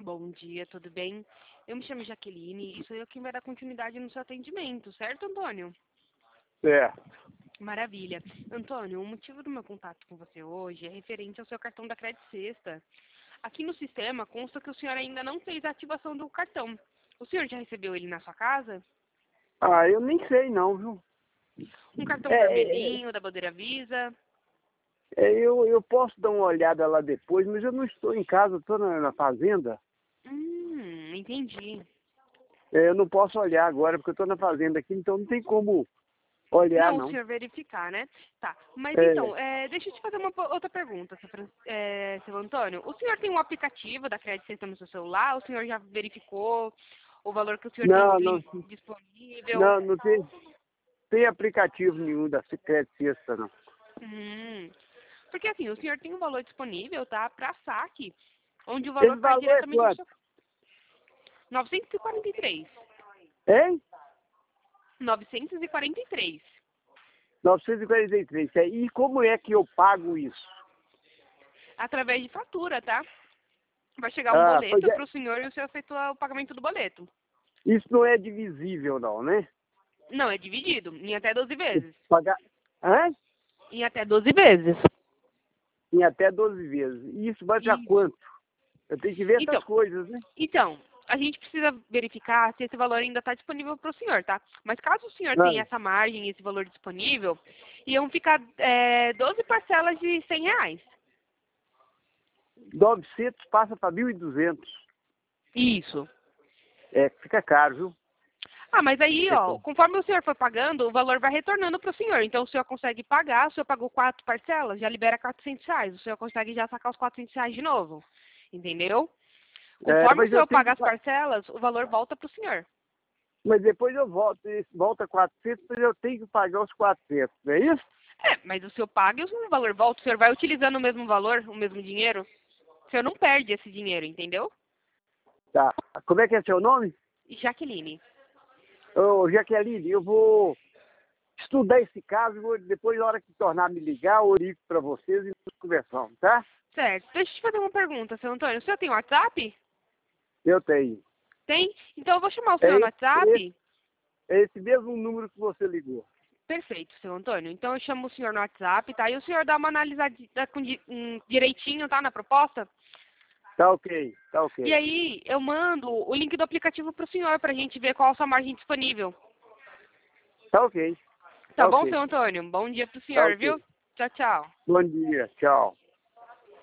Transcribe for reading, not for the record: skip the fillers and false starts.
Bom dia, tudo bem? Eu me chamo Jaqueline e sou eu quem vai dar continuidade no seu atendimento, certo, Antônio? Certo. Maravilha. Antônio, o motivo do meu contato com você hoje é referente ao seu cartão da Crédito Sexta. Aqui no sistema consta que o senhor ainda não fez a ativação do cartão. O senhor já recebeu ele na sua casa? Ah, eu nem sei não, viu? Um cartão É, é, vermelhinho, da bandeira Visa? eu posso dar uma olhada lá depois, mas eu não estou em casa, estou na fazenda. Entendi. Eu não posso olhar agora porque eu estou na fazenda aqui, então não tem como olhar, Não, o não. senhor verificar, né? Tá, mas É, então, deixa eu te fazer uma outra pergunta, seu Antônio. O senhor tem um aplicativo da Crédito Sexta no seu celular? O senhor já verificou o valor que o senhor tem não, não, disponível? não tem aplicativo nenhum da Crédito Sexta, não. Hum, porque assim, o senhor tem um valor disponível, tá? Para saque, onde o valor Esse cai valor é diretamente no quanto? seu... 943. Hein? 943. 943. E como é que eu pago isso? Através de fatura, tá? Vai chegar um Ah, pois boleto é, para o senhor e o senhor efetua o pagamento do boleto. isso não é divisível, não, né? Não, é dividido em até 12 vezes. Pagar. Hã? Em até 12 vezes. Em até 12 vezes. E isso vai para Isso. quanto? Eu tenho que ver essas Então, coisas, né? então, a gente precisa verificar se esse valor ainda está disponível para o senhor, tá? Mas caso o senhor Ah, tenha essa margem, esse valor disponível, iam ficar 12 parcelas de R$ 100. 900 passa para 1.200. Isso. É, fica caro, viu? Ah, mas aí, Fica ó, caro. conforme o senhor for pagando, o valor vai retornando para o senhor. Então, o senhor consegue pagar, o senhor pagou 4 parcelas, já libera R$ 400. O senhor consegue já sacar os R$ 400 de novo. Entendeu? É, Conforme o mas eu senhor tenho paga que. as parcelas, o valor volta para o senhor. Mas depois eu volto. Volta 400, mas eu tenho que pagar os 400, não é isso? Mas o senhor paga e o valor volta. O senhor vai utilizando o mesmo valor, o mesmo dinheiro. O senhor não perde esse dinheiro, entendeu? Tá. Como é que é seu nome? Jaqueline. Ô, Jaqueline, eu vou estudar esse caso e depois, na hora que tornar a me ligar, eu ligo para vocês e nós conversamos, tá? Certo. Deixa eu te fazer uma pergunta, seu Antônio. O senhor tem WhatsApp? Eu tenho. Tem? Então eu vou chamar o É senhor no esse, WhatsApp. é esse mesmo número que você ligou. Perfeito, seu Antônio. Então eu chamo o senhor no WhatsApp, tá? E o senhor dá uma analisada direitinho, tá? Na proposta. Tá ok, tá E ok. aí eu mando o link do aplicativo pro senhor pra gente ver qual a sua margem disponível. Tá ok, Tá tá bom, ok, seu Antônio? Bom dia pro tá senhor, ok. viu? Tchau, tchau. Bom dia, tchau.